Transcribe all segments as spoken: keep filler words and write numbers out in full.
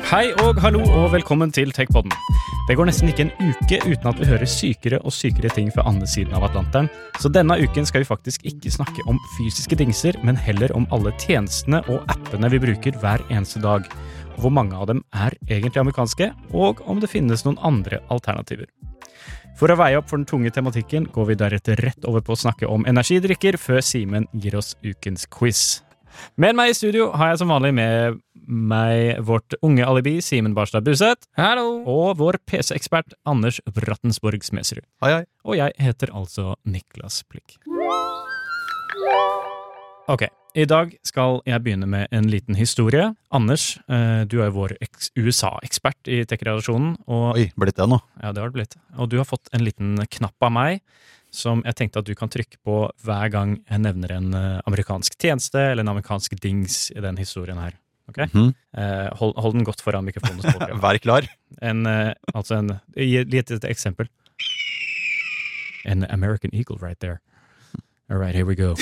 Hei og hallo og velkommen til TechPodden. Det går nesten ikke en uke uten at vi hører sykere og sykere ting fra andre siden av Atlanteren, så denne uken skal vi faktisk ikke snakke om fysiske dingser, men heller om alle tjenestene og appene vi bruker hver eneste dag, og hvor mange av dem er egentlig amerikanske, og om det finnes noen andre alternativer. For å veie opp for den tunge tematikken går vi deretter rett over på å snakke om energidrikker før Simen gir oss ukens quiz. Med meg i studio har jeg som vanlig med meg vårt unge alibi Simen Barstad Buset. Hallo! Og vår P C-ekspert Anders Brattensborg Smedsrud. Hei, hei. Og jeg heter altså Niklas Plikk. Ok, i dag skal jeg begynne med en liten historie. Anders, eh, du er vår U S A-ekspert i tech-redaksjonen. Og, Oi, blitt det nå? ja, det har det blitt. Og du har fått en liten knapp av meg, som jeg tenkte at du kan trykke på hver gang jeg nevner en uh, amerikansk tjeneste eller en amerikansk dings i den historien her. Ok? Mhm. Eh, hold, hold den godt foran mikrofonen. og språket. Vær klar. En, uh, altså en, gi gi et eksempel. An American Eagle right there. All right, here we go.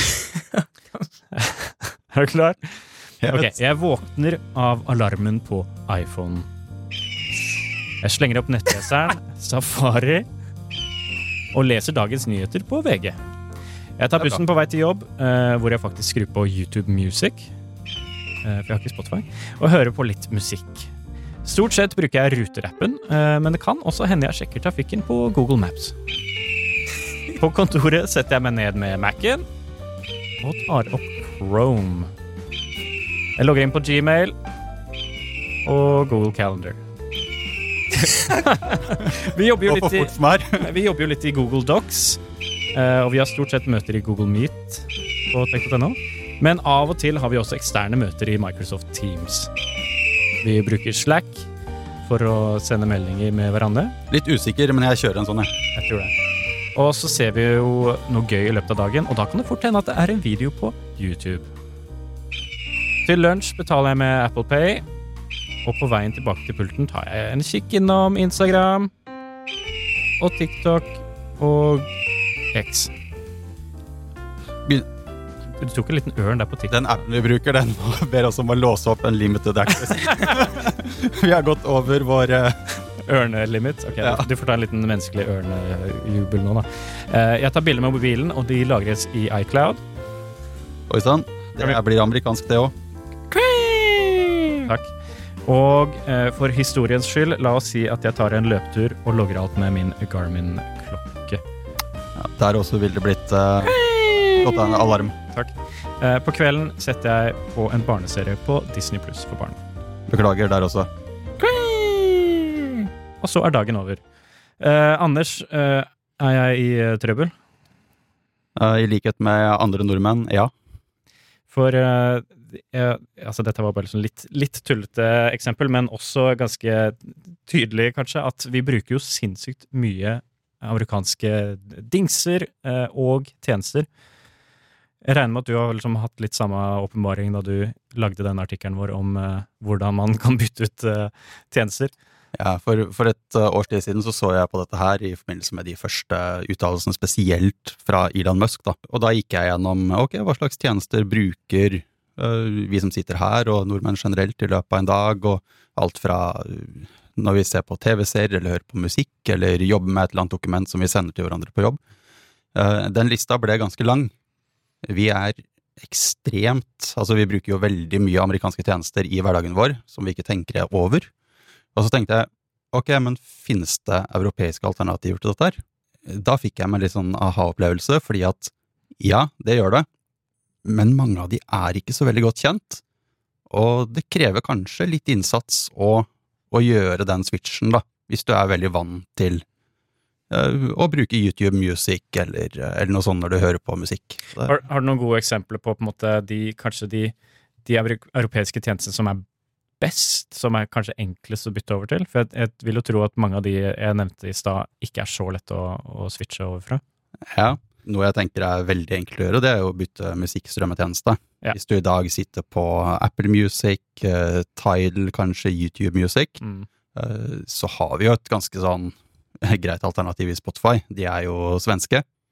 Er du klar? Jeg Ok, vet. jeg våkner av alarmen på iPhone. Jeg slenger opp nettleseren, Safari, og leser dagens nyheter på V G. Jeg tar bussen på vei til jobb, eh, hvor jeg faktisk skrur på YouTube Music, eh, for jeg har ikke Spotify, og hører på litt musikk. Stort sett bruker jeg ruterappen, eh, men det kan også hende jeg sjekker trafikken på Google Maps. På kontoret setter jeg meg ned med Mac'en, og tar opp Chrome. Jeg logger inn på Gmail og Google Calendar. vi, jobber jo Gå på litt i, fort som er. vi jobber jo litt i Google Docs, eh, og vi har stort sett møter i Google Meet på tech punktum no. Men av og til har vi også eksterne møter i Microsoft Teams. Vi bruker Slack for å sende meldinger med hverandre. Litt usikker, men jeg kjører en sånn, jeg. Jeg tror det. Og så ser vi jo noe gøy i løpet av dagen, og da kan det fort hende at det er en video på YouTube. Til lunsj betaler jeg med Apple Pay, og på veien tilbake til pulten tar jeg en kikk innom Instagram, og TikTok, og X. Begyn- Du tok en liten ørn der på TikTok. Den appen vi bruker, den ber oss om å låse opp en limited access. Vi har gått over vår... eh, Ørnelimit. Ok, Ja. du får ta en liten menneskelig ørnejubel nå da. Eh, Jeg tar bilder med mobilen, og de lagres i iCloud. Oi sann, det blir amerikansk det også. Takk. Og eh, for historiens skyld, la oss si at jeg tar en løptur og logger alt med min Garmin-klokke. Ja, der også vil det blitt uh, gått en alarm. Takk. Eh, på kvelden setter jeg på en barneserie på Disney Plus for barn. Beklager der også. Og så er dagen over. Eh, Anders, eh, er jeg i eh, trøbbel? Uh, I likhet med andre nordmenn, ja. For eh, jeg, altså dette var bare sånn litt, litt tullete eksempel, men også ganske tydelig kanskje, at vi bruker jo sinnssykt mye amerikanske dingser eh, og tjenester. Jeg regner med at du har liksom hatt litt samme åpenbaring da du lagde denne artikkelen vår om eh, hvordan man kan bytte ut eh, tjenester. Ja, for, for et uh, års tid siden så så jeg på dette her i forbindelse med de første uttalelsene spesielt fra Elon Musk da. Og da gikk jeg gjennom, ok, hva slags tjenester bruker uh, vi som sitter her og nordmenn generelt i løpet av en dag, og alt fra uh, når vi ser på T V-serier eller hører på musikk eller jobber med et eller annet dokument som vi sender til hverandre på jobb. Uh, den lista ble ganske lang. Vi er ekstremt, altså vi bruker jo veldig mye amerikanske tjenester i hverdagen vår som vi ikke tenker over. Og så tenkte jeg, ok, men finnes det europeiske alternativer til dette her? Da fikk jeg meg litt sånn aha-opplevelse, fordi at, ja, det gjør det, men mange av de er ikke så veldig godt kjent, og det krever kanskje litt innsats å, å gjøre den switchen da, hvis du er veldig vant til uh, å bruke YouTube Music, eller, eller noe sånt når du hører på musikk. Så, Har, har du noen gode eksempler på, på en måte, de, kanskje de, de europeiske tjenestene som er best, som er kanskje enklest å bytte over til? For jeg, jeg vil jo tro at mange av de jeg nevnte i stad ikke er så lett å, å switche over fra. Ja, noe jeg tenker er veldig enkelt å gjøre, det er jo å bytte musikkstrømmetjeneste. Ja. Hvis du i dag sitter på Apple Music, uh, Tidal, kanskje YouTube Music, Mm. uh, så har vi jo et ganske sånn greit alternativ i Spotify. De er jo svenske.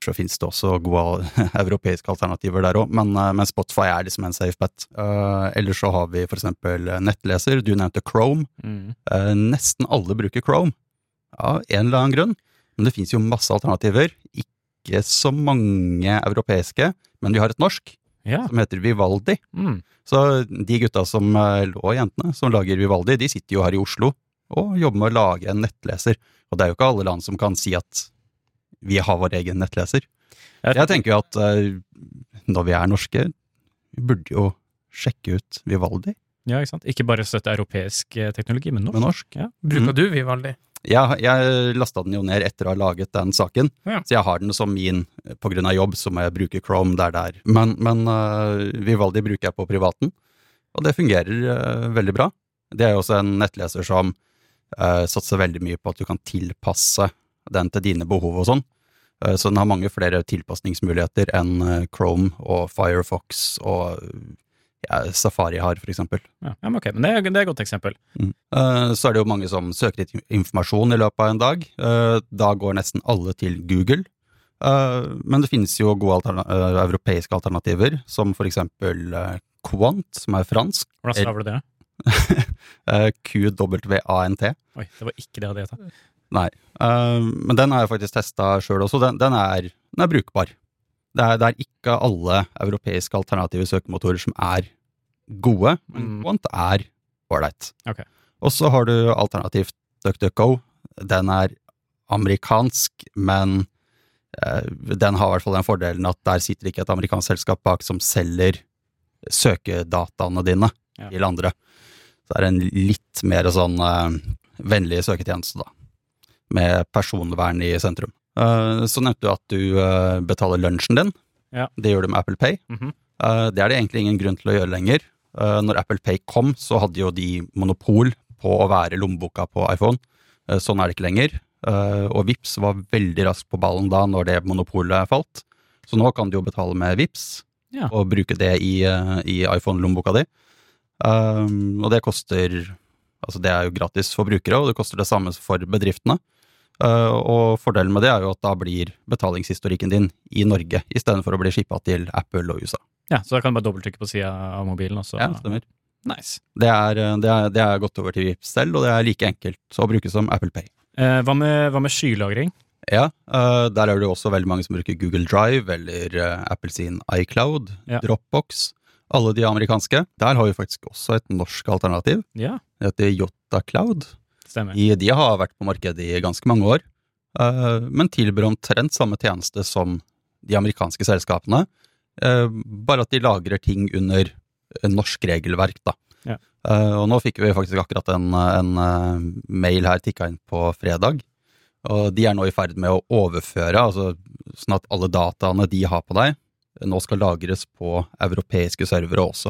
så finnes det også gode europeiske alternativer der også, men, uh, men Spotify er liksom en safe bet. Uh, ellers så har vi for eksempel nettleser, du nevnte Chrome. Mm. Uh, nesten alle bruker Chrome, av en eller annen grunn, men det finnes jo masse alternativer, ikke så mange europeiske, men vi har et norsk, ja. Som heter Vivaldi. Mm. Så de gutta som, og jentene, som lager Vivaldi, de sitter jo her i Oslo og jobber med å lage en nettleser. Og det er jo ikke alle land som kan si at vi har vår egen nettleser. Jeg tenker jo at når vi er norske, vi burde jo sjekke ut Vivaldi. Ja, ikke sant? Ikke bare støtte europeisk teknologi, men norsk. Men norsk. Ja. Bruker mm. du Vivaldi? Jeg, jeg lastet den jo ned etter å ha laget den saken, ja. Så jeg har den som min, på grunn av jobb, så må jeg bruke Chrome der der. Men, men uh, Vivaldi bruker jeg på privaten, og det fungerer uh, veldig bra. Det er jo også en nettleser som uh, satser veldig mye på at du kan tilpasse den til dine behov og sånn. Uh, så den har mange flere tilpasningsmuligheter enn uh, Chrome og Firefox og ja, Safari har, for eksempel. Ja, men ok, men det er, det er et godt eksempel. Mm. Uh, så er det jo mange som søker litt informasjon i løpet av en dag. Uh, da går nesten alle til Google. Uh, men det finnes jo gode alterna- uh, europeiske alternativer, som for eksempel uh, Quant, som er fransk. Hvordan staver du det? uh, Q W A N T. Oi, det var ikke det jeg hadde gjettet. Nei, uh, men den har jeg faktisk testet selv også. Den, den, er, den er brukbar. Det er, det er ikke alle europeiske alternative søkemotorer som er gode, men mm. Quant er ålreit. Okay. Og så har du alternativt DuckDuckGo. Den er amerikansk, men eh, den har i hvert fall den fordelen at der sitter ikke et amerikansk selskap bak som selger søkedataene dine ja. Til andre. Så det er en litt mer sånn eh, vennlig søketjeneste da, med personvern i sentrum. Uh, så nevnte du at du uh, betaler lunsjen din. Ja. Det gjør du med Apple Pay. Mm-hmm. Uh, det er det egentlig ingen grunn til å gjøre lenger. Uh, når Apple Pay kom, så hadde jo de monopol på å være lommeboka på iPhone. Uh, sånn er det ikke lenger. Uh, og Vipps var veldig raskt på ballen da når det monopolet falt. Så nå kan du jo betale med Vipps ja. Og bruke det i, uh, i iPhone-lommeboka di. Uh, og det koster, altså det er jo gratis for brukere, og det koster det samme for bedriftene. Uh, og fordelen med det er jo at da blir betalingshistorikken din i Norge, i stedet for å bli shippet til Apple og U S A. Ja, så da kan du bare dobbelttrykke på siden av mobilen også. Ja, stemmer. Nice. Det er, det er, det er gått over til Vipps selv, og det er like enkelt å bruke som Apple Pay. Uh, hva, med, hva med skylagring? Ja, uh, der er det jo også veldig mange som bruker Google Drive, eller uh, Apple sin iCloud, ja. Dropbox, alle de amerikanske. Der har vi faktisk også et norsk alternativ. Ja. Det heter Yotta Cloud. I, de har vært på markedet i ganske mange år, uh, men tilbyr omtrent samme tjeneste som de amerikanske selskapene, uh, bare at de lagrer ting under norsk regelverk. Da. Ja. Uh, og nå fikk vi faktisk akkurat en, en uh, mail her tikket inn på fredag, og de er nå i ferd med å overføre, altså, sånn at alle dataene de har på deg, nå skal lagres på europeiske servere også.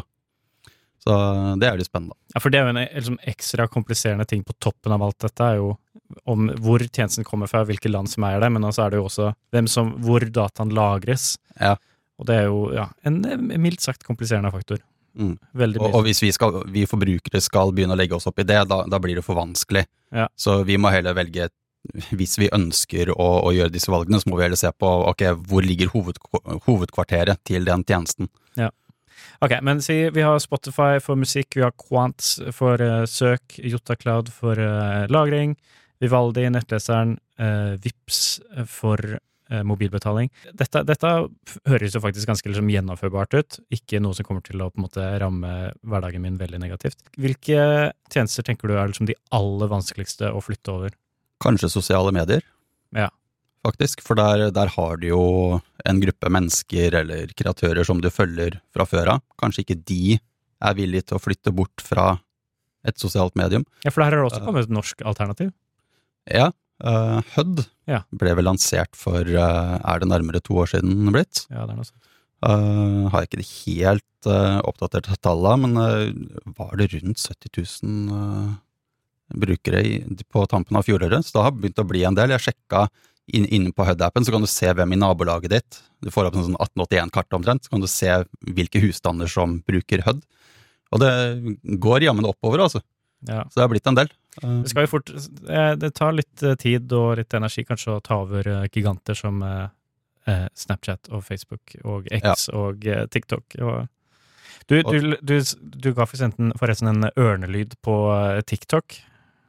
Så det er jo spennende. Ja, for det er jo en liksom, ekstra kompliserende ting på toppen av alt dette, er jo om hvor tjenesten kommer fra, hvilke land som er det, men også er det jo også hvem som, hvor dataen lagres. Ja. Og det er jo ja, en mildt sagt kompliserende faktor. Mm. Veldig og, og hvis vi, skal, vi forbrukere skal begynne å legge oss opp i det, da, da blir det for vanskelig. Ja. Så vi må heller velge, hvis vi ønsker å, å gjøre disse valgene, så må vi heller se på ok, hvor ligger hoved, hovedkvarteret til den tjenesten. Ja. Ok, men si, vi har Spotify for musikk, vi har Quant for uh, søk, Yotta Cloud for uh, lagring, Vivaldi, nettleseren, uh, Vipps for uh, mobilbetaling. Dette, dette høres jo faktisk ganske liksom, gjennomførbart ut, ikke noe som kommer til å på en måte ramme hverdagen min veldig negativt. Hvilke tjenester tenker du er liksom, de aller vanskeligste å flytte over? Kanskje sosiale medier. Ja. Faktisk, for der, der har du jo en gruppe mennesker eller kreatører som du følger fra før av. Kanskje ikke de er villige til å flytte bort fra et sosialt medium. Ja, for der har det også kommet et norsk alternativ. Ja, uh, H U D ja. Ble vel lansert for, uh, er det nærmere to år siden blitt? Ja, det er noe sånt. Uh, har ikke det helt uh, oppdatert tallet, men uh, var det rundt sytti tusen uh, brukere i, på tampen av fjoråret, så det har begynt å bli en del. Jeg sjekket Inne inn på H U D-appen så kan du se hvem i nabolaget ditt. Du får opp en sånn atten åttien-kart omtrent, så kan du se hvilke husstander som bruker H U D. Og det går jammen oppover, altså. Ja. Så det har blitt en del. Det skal jo fort, det tar litt tid og litt energi kanskje å ta over giganter som eh, Snapchat og Facebook og X Ja. og eh, TikTok. Og du, du, du, du ga forresten, forresten en ørnelyd på eh, TikTok.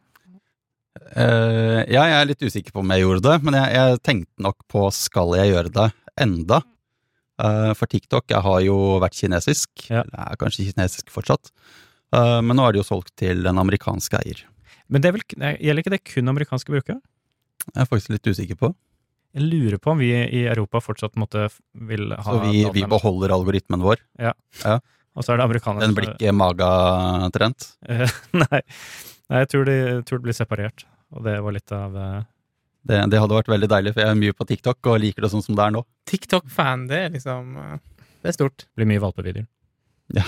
Uh, ja, jeg er litt usikker på om jeg gjorde det, men jeg, jeg tenkte nok på skal jeg gjøre det enda. Uh, for TikTok, jeg har jo vært kinesisk, Ja. jeg er kanskje kinesisk fortsatt, uh, men nå er det jo solgt til en amerikansk eier. Men det er vel, gjelder ikke det kun amerikanske brukere? Jeg er faktisk litt usikker på. Jeg lurer på om vi i Europa fortsatt måtte vil ha... Så vi, vi beholder algoritmen vår. Ja. Ja. Og så er det amerikanerne. Den blir ikke maga-trent. Eh, Nei, Nei jeg, tror de, jeg tror det blir separert. Og det var litt av... eh, Det, det hadde vært veldig deilig, for jeg er mye på TikTok og liker det sånn som det er nå. TikTok-fan, det er liksom eh, Det er stort. blir mye valpevideoer. Ja.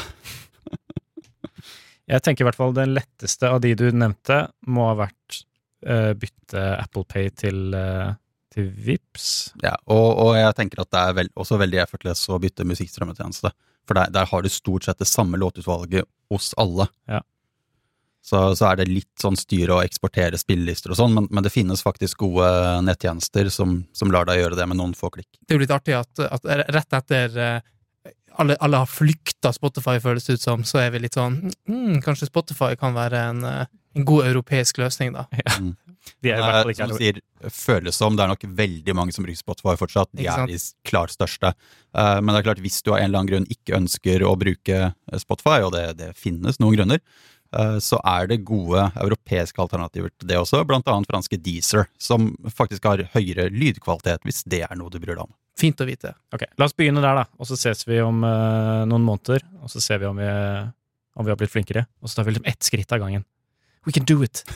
Jeg tenker i hvert fall det letteste av de du nevnte må ha vært eh, bytte Apple Pay til, eh, til Vipps. Ja, og, og jeg tenker at det er vel, også veldig effortless å bytte musikkstrømmetjeneste. For der, der har du stort sett det samme låtutvalget hos alle. Ja. Så, så er det litt sånn styre å eksportere spillelister og sånn, men, men det finnes faktisk gode nettjenester som, som lar deg gjøre det med noen få klikk. Det er jo litt artig at, at rett etter eh, alle, alle har flykta Spotify, føles det ut som, så er vi litt sånn mm, kanskje Spotify kan være en, eh, en god europeisk løsning, da. Ja. Mm. De er i Det hvert er, fall ikke som du sier, føles som det er nok veldig mange som bruker Spotify fortsatt. De Ikke er sant? de klart største. Uh, men det er klart, hvis du av en eller annen grunn ikke ønsker å bruke Spotify, og det, det finnes noen grunner, uh, så er det gode europeiske alternativer til det også, blant annet franske Deezer, som faktisk har høyere lydkvalitet, hvis det er noe du bryr deg om. Fint å vite. Ok, la oss begynne der da, og så ses vi om eh, noen måneder, og så ser vi om vi, om vi har blitt flinkere, og så tar vi liksom ett skritt av gangen. We can do it!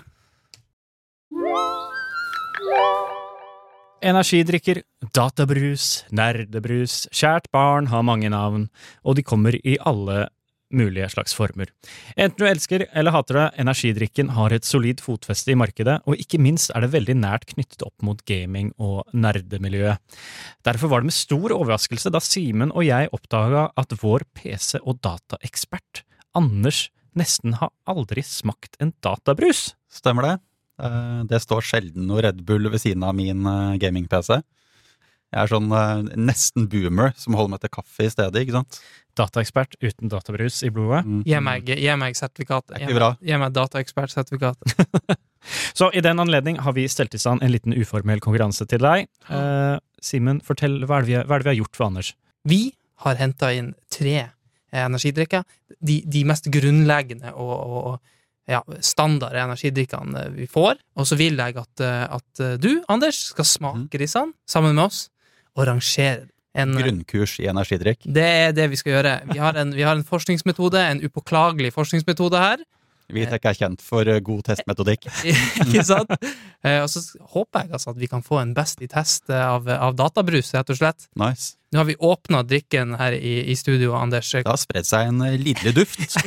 Energidrikker, databrus, nerdebrus, kjært barn har mange navn, og de kommer i alle mulige slags former. Enten du elsker eller hater det, energidrikken har et solid fotfeste i markedet, og ikke minst er det veldig nært knyttet opp mot gaming og nerdemiljøet. Derfor var det med stor overraskelse da Simen og jeg oppdaget at vår P C- og dataekspert, Anders, nesten har aldri smakt en databrus. Stemmer det? Uh, det står sjelden noe Red Bull ved siden av min uh, gaming-P C. Jeg er sånn uh, nesten boomer som holder meg til kaffe i stedet, ikke sant? Dataekspert uten databrus i blodet. Mm. Gi meg, gi meg sertifikatet. Det er ikke bra. Gi meg dataekspert-sertifikatet. Så i den anledning har vi stelt i stand en liten uformell konkurranse til deg. Uh, Simen, fortell, hva er, det vi, hva er det vi har gjort for Anders? Vi har hentet inn tre eh, energidrikker. De, de mest grunnleggende og, og ja, standard energidrikkene vi får. Og så vil jeg at, at du, Anders, skal smake disse sammen med oss og rangere en Grunnkurs i energidrikk. Det er det vi skal gjøre. Vi har en, vi har en forskningsmetode, en upåklagelig forskningsmetode her. Vi er kjent for uh, god testmetodikk. Ikke sant? Eh, og så håper jeg altså at vi kan få en best i test av, av databrus, rett og slett. Nice. Nå har vi åpnet drikken her i, i studio, Anders. Det har spredt seg en uh, lidelig duft.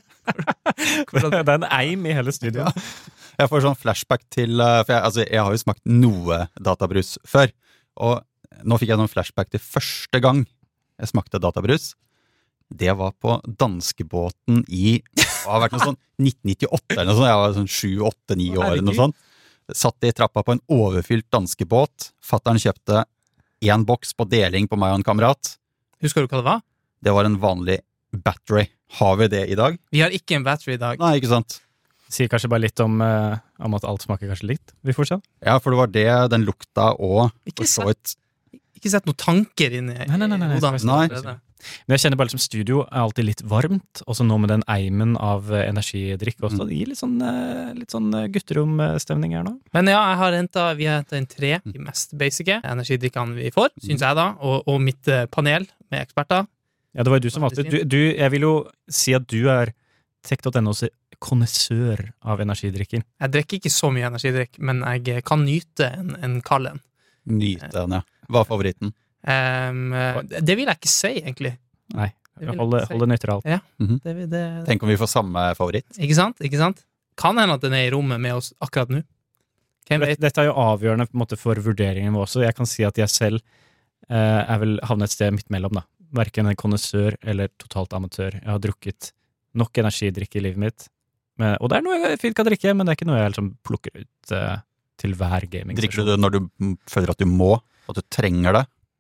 Det er en eim i hele studio. Jeg får sånn flashback til, uh, for jeg, altså, jeg har jo smakt noe databrus før, og nå fikk jeg noen flashback til første gang jeg smakte databrus. Det var på danskebåten i, det har vært noe sånn nitten nittiåtte eller noe sånt, jeg var sånn sju, åtte, ni år eller noe sånt. Satt i trappa på en overfylt danskebåt, fatteren kjøpte en boks på deling på meg og en kamerat. Husker du hva det var? Det var en vanlig battery. Har vi det i dag? Vi har ikke en battery i dag. Nei, ikke sant? Sier kanskje bare litt om, uh, om at alt smaker kanskje litt. Vi får se. Ja, for det var det, den lukta og Ikke for så vidt. Ikke sett noen tanker inn i Nei, nei, nei, nei, hodene. nei. Men jeg kjenner bare liksom studio er alltid litt varmt, og så nå med den eimen av uh, energidrikk også. Mm. Det gir litt sånn, uh, litt sånn uh, gutteromstemning her nå. Men ja, jeg har hentet, vi har hentet inn tre de mest basice energidrikkene vi får, synes jeg da, og, og mitt uh, panel med eksperter. Ja, det var jo du som valgte. Du, du, jeg vil jo si at du er tech punkt no's konnessør av energidrikker. Jeg drikker ikke så mye energidrikk, men jeg kan nyte en, en kald en. Nyte den, ja. Hva er favoritten? Um, det vil jeg ikke si, egentlig. Nei, Det vil hold jeg det si. hold det nøytralt. Ja, Mhm. det, det, Tenk om vi får samme favoritt. ikke sant? Ikke sant? Kan hende at den er i rommet med oss akkurat nå. Hvem vet? Dette er jo avgjørende på en måte for vurderingen vår også. Jeg kan si at jeg selv eh, er vel havnet et sted midt mellom, da. Hverken en konnessør eller totalt amatør. Jeg har drukket nok energidrikk i livet mitt. Men, og det er noe jeg fint kan drikke, men det er ikke noe jeg liksom plukker ut eh, til hver gaming. Drikker du det når du mm, føler at du må, at du trenger det?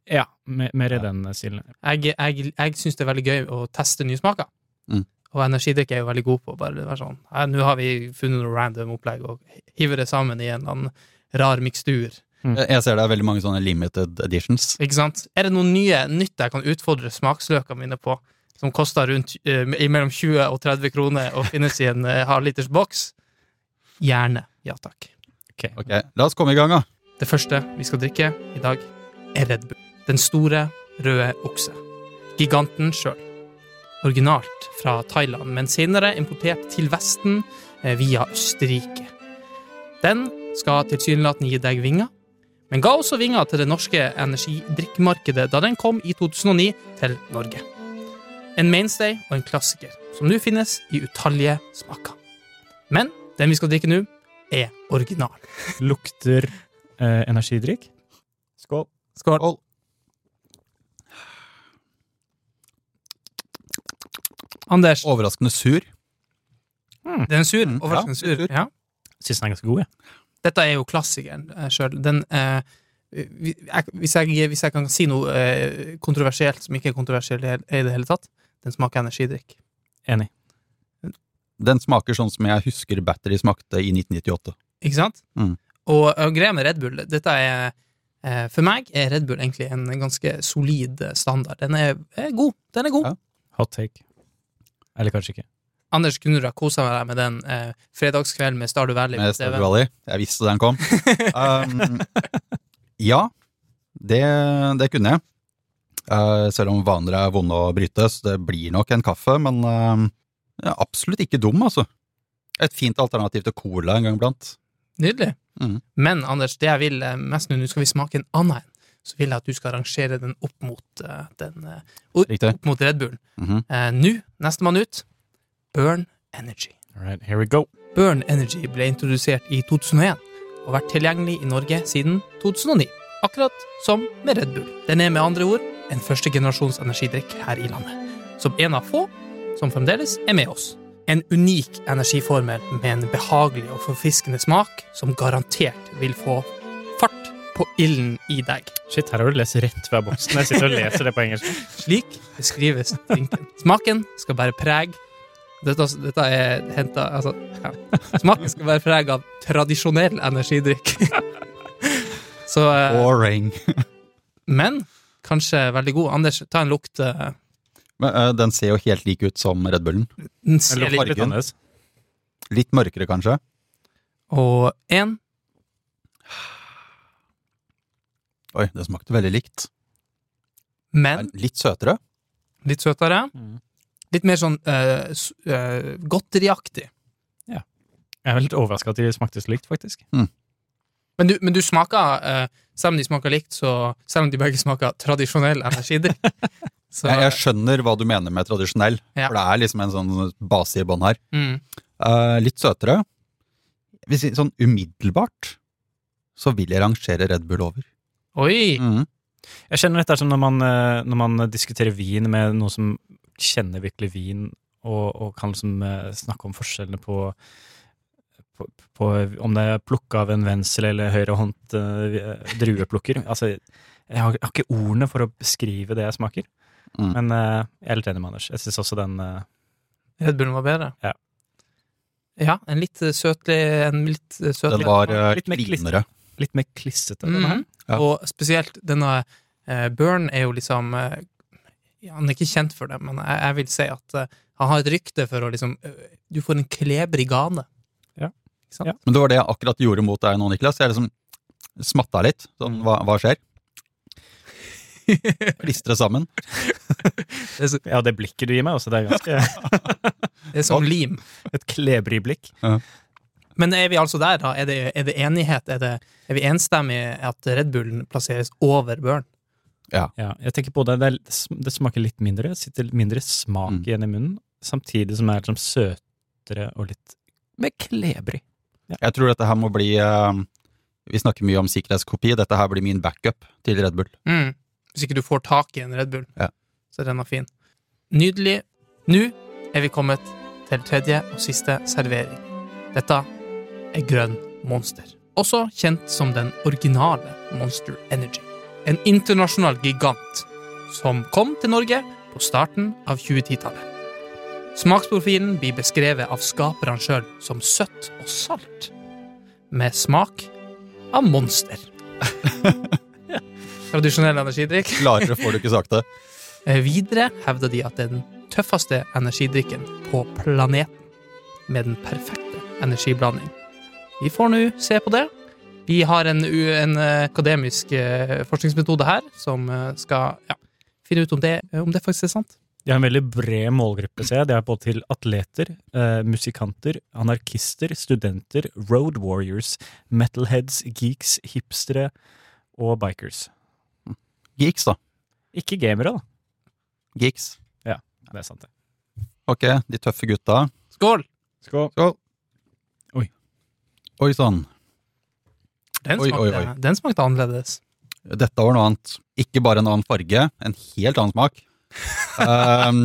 Ja, mer, mer i den stilen. Jeg, jeg, jeg synes det er veldig gøy å teste nye smaker. Mm. Og energidrikk er jo veldig god på å bare være sånn, ja, nå har vi funnet noe random opplegg og hiver det sammen i en eller annen rar mikstur. Mm. Jeg ser det er veldig mange sånne limited editions. Ikke sant? Er det noen nye nytt jeg kan utfordre smaksløkene mine på, som koster rundt uh, mellom tjue og tretti kroner og finnes i en uh, halvliters boks? Gjerne. Ja, takk. Okay. Ok, la oss komme i gang da. Det første vi skal drikke i dag er Red Bull. Den store, røde okse. Giganten selv. Originalt fra Thailand, men senere importert til Vesten eh, via Østerrike. Den skal tilsynelatende gi deg vinger, men ga også vinger til det norske energidrikkmarkedet da den kom i to tusen og ni til Norge. En mainstay og en klassiker, som nå finnes i utallige smaker. Men den vi skal drikke nå, er original. Lukter eh, energidrikk. Skål. Skål. Skål. Anders, Overraskende sur. Mm. den er sur, Mm, overraskende ja, sur. sur. Ja. Synes den er ganske god, ja. Dette er jo klassikeren eh, selv. Den, eh, vi- jeg, hvis, jeg, hvis jeg kan si noe eh, kontroversielt som ikke er kontroversielt i hel- i det hele tatt, den smaker energidrikk. Enig. Den smaker sånn som jeg husker battery smakte i nitten nittiåtte. Ikke sant? Mm. Og, og greia med Red Bull, dette er eh, for meg er Red Bull egentlig en ganske solid eh, standard. Den er, er god. Den er god. Ja. Hot take. Eller kanskje ikke. Anders, kunne du ha koset deg med den eh, fredagskveld med Stardew Valley? Med på T V? Stardew Valley. Jeg visste den kom. Um, ja, det, det kunne jeg. Uh, selv om vaner er vonde å bryte, så det blir nok en kaffe, men uh, ja, absolutt ikke dum, altså. Et fint alternativ til cola en gang blant. Nydelig. Mm. Men Anders, det jeg vil eh, mest nå, nå skal vi smake en annen en. Så vil jeg at du skal rangere den opp mot eh, den eh, opp, Riktig. opp mot Red Bull. Mhm. Eh, nå, nestemann ut, Burn Energy. All right, here we go. Burn Energy ble introdusert i to tusen og en og vært tilgjengelig i Norge siden to tusen og ni. Akkurat som med Red Bull. Den er med andre ord en førstegenerasjons energidrikk her i landet. Som en av få som fremdeles er med oss. En unik energiformel med en behagelig og forfiskende smak som garantert vil få fart på ilden i deg. Shit, her har du lest rett fra boksen. Jeg sitter og leser det på engelsk. Slik beskrives drinken. Smaken skal bære preg. Dette, dette er hentet, altså, ja. Smaken skal bære preg av tradisjonell energidrikk. Så, eh, Boring. men kanskje veldig god. Anders, ta en lukt. eh, Men, uh, den ser jo helt lik ut som Red Bullen. Den ser Eller litt, litt annerledes. Litt mørkere, kanskje. og en. Oi, det smakte veldig likt. Men Litt søtere. litt søtere. Mm. Litt mer sånn eh, s- eh, godteriaktig. Jeg er litt overrasket at de smakte så likt, faktisk. Men du, men du smaker, eh, selv om de smaker likt, så selv om de begge smaker tradisjonell energidrikk, så Jeg, jeg skjønner hva du mener med tradisjonell, Ja. for det er liksom en sånn base i bånn her. mm, Uh, litt søtere. Hvis jeg, sånn umiddelbart, så vil jeg rangere Red Bull over. Oi! Mhm. Jeg kjenner dette er som når man, eh, når man diskuterer vin med noen som kjenner virkelig vin, og, og kan liksom eh, snakke om forskjellene på, på, på om det er plukket av en venstre eller høyrehåndt uh, drueplukker. Altså, jeg har, jeg har ikke ordene for å beskrive det jeg smaker, Mm. men eh, jeg er litt enig med Anders. Jeg synes også den eh, Red Bullen var bedre. Ja. Ja, en litt eh, søtlig, en litt eh, søtlig. Den var uh, litt mer klinere. litt mer klissete, denne her. Mhm. Ja. Og spesielt denne eh, Burn er jo liksom eh, ja, han er ikke kjent for det, men jeg, jeg vil si at eh, han har et rykte for å liksom eh, du får en klebrig gane. Ja. Ikke sant? Ja. Men det var det jeg akkurat gjorde mot deg nå, Niklas. Jeg liksom smatta litt. Sånn, hva, hva skjer? Klistre sammen. Det er, så, Ja, det blikket du gir meg også, det er ganske det er som lim. et klebrig blikk. Men er vi altså der, da? Er det, er det enighet? Er, det, er vi enstemmige at Red Bullen plasseres over Burn? Ja, jeg tenker på det, det, er, det smaker litt mindre, det sitter mindre smak Mm. igjen i munnen, samtidig som det er liksom søtere og litt mer klebrig. Jeg tror dette her må bli uh, Vi snakker mye om sikkerhetskopi. Dette her blir min backup til Red Bull. Mm. Hvis ikke du får tak i en Red Bull, Ja. så er den fin. Nydelig. Nå er vi kommet til tredje og siste servering. Dette er grønn Monster. Også kjent som den originale Monster Energy. en internasjonal gigant som kom til Norge på starten av tjuetitallet. Smaksprofilen blir beskrevet av skaperne selv som søtt og salt, med smak av monster. Tradisjonell energidrikk. Klarere får du ikke sagt det. Eh, Videre hevder de at det er den tøffeste energidrikken på planeten, med den perfekte energiblanding. Vi får nå se på det. Vi har en, u- en eh, akademisk eh, forskningsmetode her, som eh, skal ja, finne ut om det, om det faktisk er sant. De har en veldig bred målgruppe, ser jeg. Det er både til atleter, eh, musikanter, anarkister, studenter, road warriors, metalheads, geeks, hipstere og bikers. Geeks, da. Ikke gamere, da. Geeks. Ja, det er sant det. Ok, de tøffe gutta. Skål! Skål. Skål. Oi. Oi, sånn. Den Oi, smakte, oi, oi. Den smakte annerledes. Dette var noe annet. Ikke bare en annen farge, en helt annen smak. um,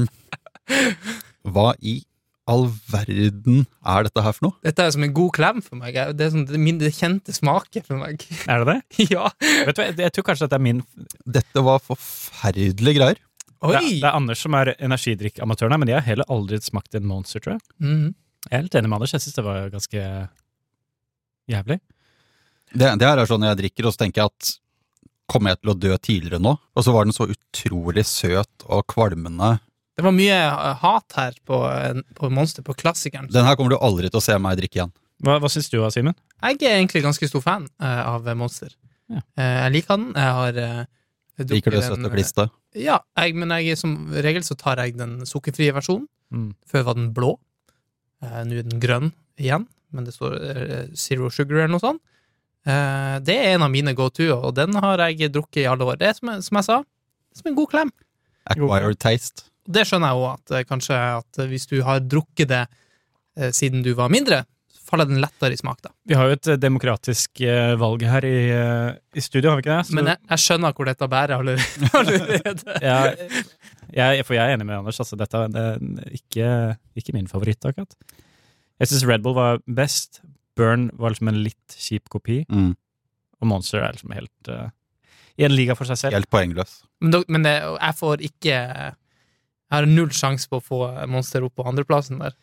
hva i all verden er dette her for noe? Dette er som en god klem for meg. Det er sånn det min det kjente smaker for meg. Er det det? Ja. Vet du hva, jeg tror kanskje dette er min... Dette var forferdelige greier. Oi! Det er, det er Anders som er energidrikkamatøren her, men jeg har heller aldri smakt en Monster, tror jeg. Mhm. Jeg er litt enig med Anders, jeg synes det var ganske jævlig. Det, det her er sånn jeg drikker, og så tenker jeg at kommer jeg til å dø tidligere nå? Og så var den så utrolig søt og kvalmende. Det var mye eh, hat her på, en- på Monster, på klassikeren. Den her kommer du aldri til å se meg drikke igjen. Hva, hva synes du, Simen? Jeg er egentlig ganske stor fan eh, av Monster. Ja. Eh, jeg liker den. Jeg har eh, drukket Liker du den, søtt og kliste? eh, Ja, jeg, men jeg, som regel så tar jeg den sukkerfrie versjonen. Mm. Før var den blå. Eh, nå er den grønn igjen, men det står eh, Zero Sugar eller noe sånt. Eh, det er en av mine go-to, og den har jeg drukket i alle år. Det er som, jeg- som jeg sa, som en god klem. Acquired taste. Det skjønner jeg også, at eh, kanskje at eh, hvis du har drukket det eh, siden du var mindre, så faller den lettere i smak da. Vi har jo et eh, demokratisk eh, valg her i, eh, i studio, har vi ikke det? Så- Men jeg, jeg skjønner hvor dette bærer allerede. allerede. ja, jeg, for jeg er enig med Anders, altså dette det er ikke, ikke min favoritt akkurat. Jeg synes Red Bull var best, Burn var liksom en litt kjip kopi, Mm. og Monster er liksom helt uh, i en liga for seg selv. Helt poengløs. Men, da, men det, jeg får ikke Jeg har null sjanse på å få Monster opp på andreplassen der.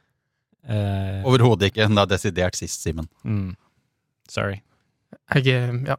Eh, Overhodet ikke. Den er desidert sist, Simen. mm, sorry. Jeg, eh, ja.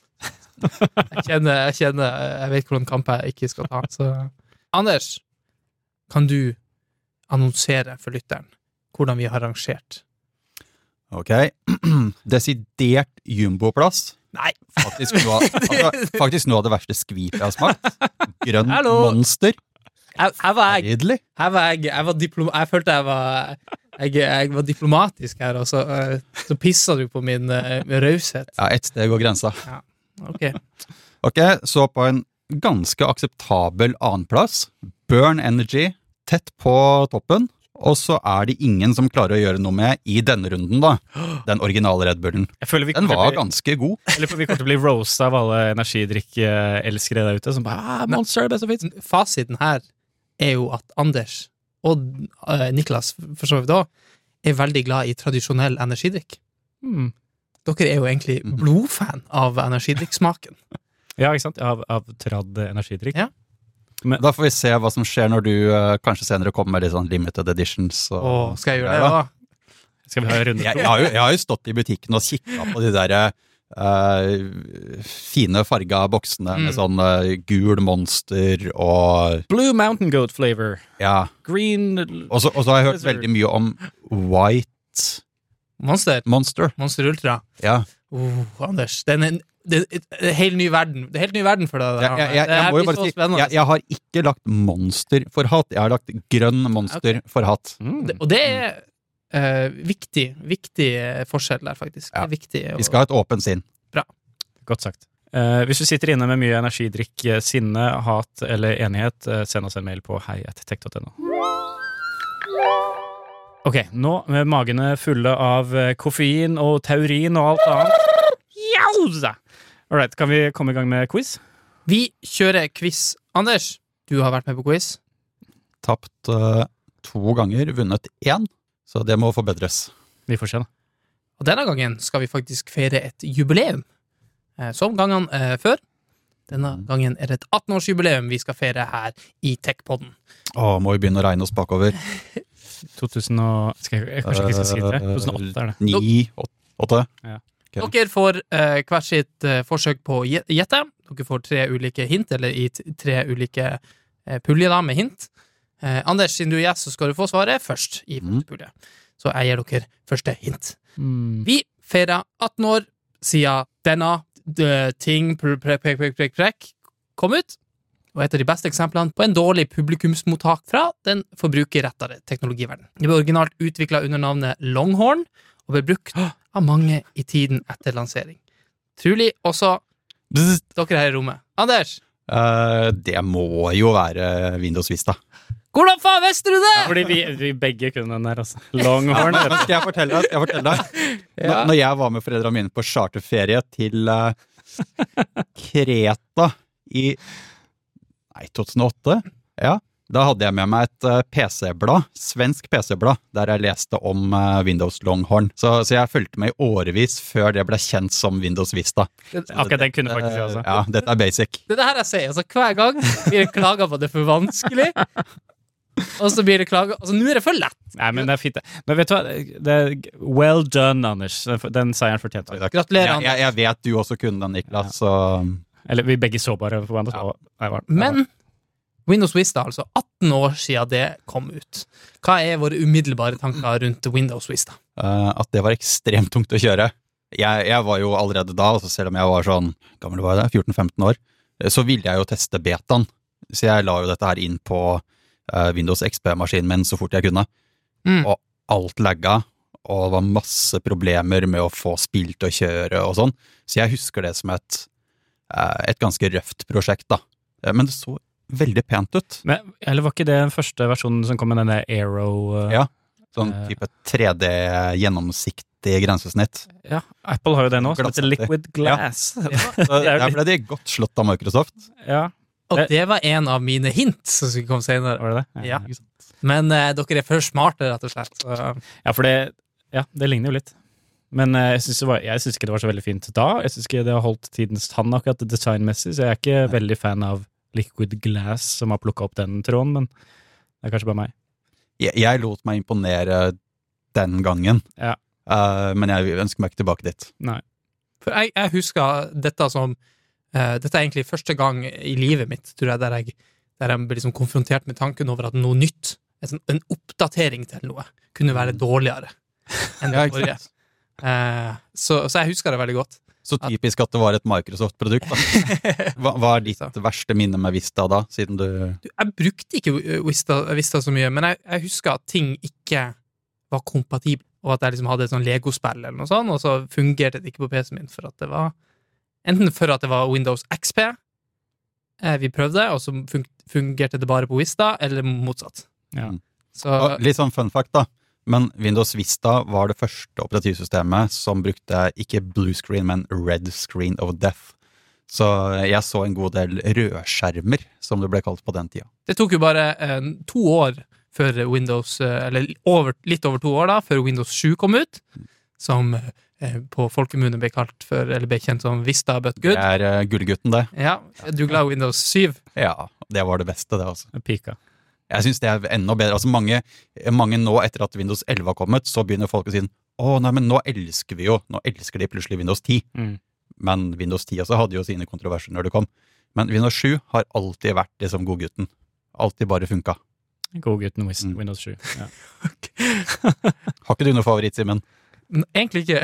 Jeg kjenner, jeg kjenner Jeg vet hvordan kamp jeg ikke skal ta. Så. Anders, kan du annonsere for lytteren hvordan vi har rangert? Ok. Desidert jumboplass. Nei! Faktisk noe, av, altså, faktisk noe av det verste skvipet jeg har smakt. Grønn Hallo. monster. Jeg, jeg var jeg. Nydelig. Her var jeg, jeg, var diplom, jeg følte jeg var jeg, jeg var diplomatisk her, og så, eh, så pissa du på min uh, raushet. Ja, ett steg går grensa. Ok. Ok, så på en ganske akseptabel annenplass. Burn Energy, tett på toppen. Og så er det ingen som klarer å gjøre noe med i denne runden, da. Den originale Red Bullen. Jeg føler vi Den kommer var til å bli- ganske god. Eller vi kommer til å bli roastet av alle energidrikkelskere der ute, som bare, ah, Monster er best og fint. Fasiten her er jo at Anders og eh, Niklas, for så vidt også, er veldig glad i tradisjonell energidrikk. Mm. Dere er jo egentlig blodfan av energidrikksmaken. Ja, ikke sant? Av, av tradd energidrikk. Ja. Da får vi se hva som skjer når du uh, kanskje senere kommer med litt sånn limited editions. Og, Åh, skal jeg gjøre det, Ja. da? Skal vi ha en runde Jeg, to? jeg, har jo, jeg har jo stått i butikken og kikket på de der uh, fine farga boksene Mm. med sånn uh, gul monster og Blue Mountain Goat flavor. ja. Green... Og så og så har jeg hørt Lizard. veldig mye om White Monster. Monster. Monster Ultra. Ja. Oh, Anders, det er en, det er en helt ny verden. Det er helt ny verden for deg. Jeg, jeg, jeg, jeg må jo bare si jeg, jeg har ikke lagt monster for hatt. Jeg har lagt grønn monster for hatt. Mm. Det, og det er eh, viktig, viktig forskjell der, faktisk. Ja. Det er viktig. å- Vi skal ha et åpent sinn. Godt sagt. Eh, hvis du sitter inne med mye energidrikk, eh, sinne, hat eller enighet, eh, send oss en mail på hei at tech punktum no. Ok, nå med magene fulle av eh, koffein og taurin og alt annet. Jauza! All right, kan vi komme i gang med quiz? Vi kjører quiz. Anders, du har vært med på quiz. Tapt uh, to ganger, vunnet én. Så det må forbedres. Vi får se da. Og denne gangen skal vi faktisk feire et jubileum. Eh, som gangene eh, før. Denne gangen er det et atten-årsjubileum vi skal feire her i TechPodden. Å, må vi begynne å regne oss bakover. to tusen og... Skal jeg, jeg kanskje ikke skal si det? to tusen og åtte er det. Ni, åtte. Ja. Okay. Dere får uh, hvert sitt uh, forsøk på å gjette. Dere får tre ulike hint, eller i t- tre ulike uh, puljer da, med hint. Uh, Anders, siden du er gjest, så skal du få svaret først i Mm. pulje. Så jeg gir dere første hint. Mm. Vi feirer atten år siden denne uh, ting prek, prek, prek, prek, prek, kom ut, og et av de beste eksemplene på en dårlig publikumsmottak fra den forbrukerrettede teknologiverden. Det ble originalt utviklet under navnet Longhorn, og ble brukt av mange i tiden etter lansering. Trolig også Bzz. dere her i rommet. Anders, Eh, det må jo være Windows Vista. hvordan faen visste du det?! Fordi vi, vi begge kunne den der, altså. Longhorn. vet du. Skal jeg fortelle deg? Skal jeg fortelle deg? Ja. Når- Når jeg var med foreldrene mine på charterferie til eh, Kreta i Nei, to tusen og åtte? Ja. Da hadde jeg med meg et uh, P C-blad, svensk P C-blad, der jeg leste om uh, Windows Longhorn. Så, så jeg fulgte med i årevis før det ble kjent som Windows Vista. Akkurat den kunne faktisk jeg også. Ja, dette er basic. Det er det her jeg sier. Altså, hver gang blir det klaget på at det er for vanskelig, og så blir det klaget Altså, nå er det for lett! Nei, men det er fint. det. Men vet du hva? Det er well done, Anders. Den seieren fortjente vi. Gratulerer, Jeg, jeg, jeg vet du også kunne den, Niklas, så Eller vi begge så bare på hverandre. Ja. så- Nei, var- det var- Men Windows Vista, altså atten år siden det kom ut. Hva er våre umiddelbare tanker rundt Windows Vista? uh, at det var ekstremt tungt å kjøre. Jeg, jeg var jo allerede da, altså selv om jeg var sånn gammel var jeg, fjorten femten år, så ville jeg jo teste betaen. Så jeg la jo dette her inn på uh, Windows X P-maskinen min så fort jeg kunne. Mm. Og alt lagga, og det var masse problemer med å få spill til å kjøre og sånn. Så jeg husker det som et, uh, et ganske røft prosjekt, da. Uh, men det så veldig pent ut. Men, eller var ikke det den første versjonen som kom med denne Aero? uh, Ja. Sånn Eh. type tre D gjennomsiktig grensesnitt. ja, Apple har jo det nå, som Glatt heter setter. Liquid Glass. Så Det er jo der ble de godt slått av Microsoft. Ja, Og Det- det var en av mine hint som skulle komme senere. var det det? Ja. Men eh, dere er for smarte, rett og slett. Så, Ja, for det, ja, det ligner jo litt. Men eh, jeg syns det var- jeg syns ikke det var så veldig fint da. Jeg syns ikke det har holdt tidens tann akkurat designmessig, så jeg er ikke veldig fan av Liquid Glass som har plukket opp den tråden, men det er kanskje bare meg. Jeg, jeg lot meg imponere den gangen, Ja. Eh, men jeg ønsker meg ikke tilbake dit. Nei. for jeg, jeg husker dette som eh, Dette er egentlig første gang i livet mitt, tror jeg, der jeg, der jeg ble liksom konfrontert med tanken over at noe nytt, en, sånn- en oppdatering til noe, kunne være dårligere enn Ja, det ikke forrige. sant? Eh, så, så jeg husker det veldig godt. Så typisk at det var et Microsoft-produkt. da. Hva, hva er ditt verste minne med Vista da, siden du Du, jeg brukte ikke Vista, Vista så mye, men jeg, jeg husker at ting ikke var kompatibel, og at jeg liksom hadde et sånn Lego-spill eller noe sånt, og så fungerte det ikke på P C-en min for at det var enten for at det var Windows X P eh, vi prøvde, og så fun- fungerte det bare på Vista, eller motsatt. Ja. Så Og litt sånn fun fact, da. Men Windows Vista var det første operativsystemet som brukte ikke blue screen, men red screen of death. Så jeg så en god del rødskjermer, som det ble kalt på den tida. det tok jo bare eh, to år før Windows, eh, eller over, litt over to år da, før Windows sju kom ut, som eh, på folkemunne ble kalt for, eller ble kjent som Vista but Det good. er uh, gullgutten, det. Ja, du er glad i Windows syv? Ja, det var det beste, det altså. Pika. Jeg synes det er enda bedre. Altså mange, mange nå, etter at Windows elleve har kommet, så begynner folk å si å nei, men nå elsker vi jo, nå elsker de plutselig Windows ti. Mm. Men Windows ti også hadde jo sine kontroverser når det kom. Men Windows sju har alltid vært det som godgutten. Alltid bare funka. Godgutten Wis- Mm. Windows sju. Ja. Har ikke du noe favoritt, Simen? N- Egentlig ikke.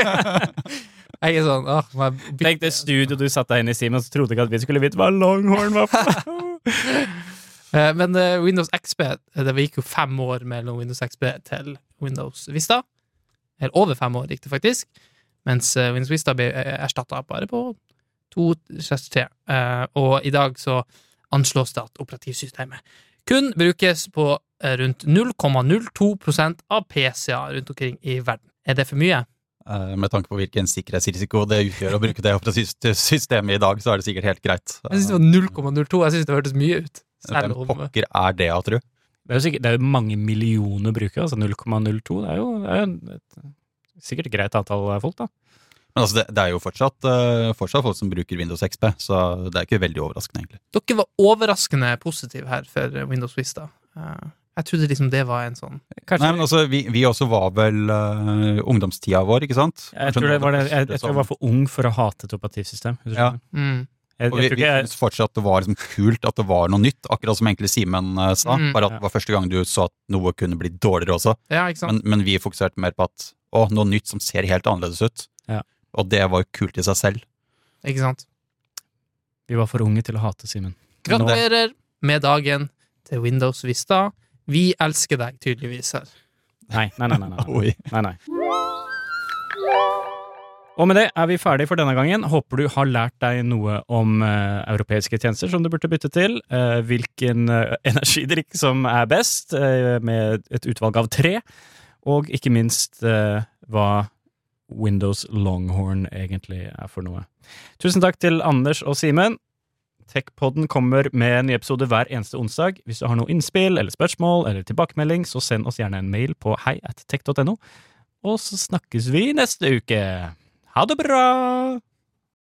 Jeg er sånn, åh, må jeg bytte- Tenk det studio du satt deg inn i, Simen, så trodde ikke at vi skulle vite hva Longhorn var for. Eh, Men eh, Windows X P, eh, det gikk jo fem år mellom Windows X P til Windows Vista. Eller over fem år gikk det faktisk. Mens eh, Windows Vista ble erstattet bare på to tre. Eh, Og i dag så anslås det at operativsystemet kun brukes på eh, rundt null komma null to prosent av P C-er rundt omkring i verden. Er det for mye? Eh, Med tanke på hvilken sikkerhetsrisiko det utgjør å bruke det operativsystemet i dag, så er det sikkert helt greit. Jeg synes det var null komma null to. Jeg synes det hørtes mye ut. Hvem Selv om pokker er det, jeg tror? Det er jo sikkert, det er jo mange millioner brukere, altså null komma null to. Det er jo, det er jo et, sikkert et greit antall folk, da. Men altså, det, det er jo fortsatt, uh, fortsatt folk som bruker Windows X P, så det er ikke veldig overraskende, egentlig. Dere var overraskende positive her for Windows Vista. Uh, jeg trodde liksom det var en sånn... Kanskje... Nei, men altså, vi, vi også var vel uh, ungdomstida vår, ikke sant? Jeg tror, det var det, jeg, jeg tror jeg var for ung for å hate et operativsystem. Ja. Mm. Jeg, Og vi, jeg tror vi ikke jeg... synes fortsatt det var liksom kult at det var noe nytt, akkurat som egentlig Simen uh, sa, Mm. bare at det var første gang du så at noe kunne bli dårligere også. Ja, ikke sant? Men, men vi fokuserte mer på at, å, noe nytt som ser helt annerledes ut. Ja. Og det var jo kult i seg selv. Ikke sant? Vi var for unge til å hate Simen. Gratulerer med dagen til Windows Vista. Vi elsker deg tydeligvis her. Nei, nei, nei, nei, nei. Oi. nei, nei. Og med det er vi ferdige for denne gangen. Håper du har lært deg noe om uh, europeiske tjenester som du burde bytte til, uh, hvilken uh, energidrikk som er best, uh, med et utvalg av tre, og ikke minst uh, hva Windows Longhorn egentlig er for noe. Tusen takk til Anders og Simen. TechPodden kommer med en ny episode hver eneste onsdag. Hvis du har noe innspill eller spørsmål eller tilbakemelding, så send oss gjerne en mail på hei at tech punktum no, og så snakkes vi neste uke. Ha det bra!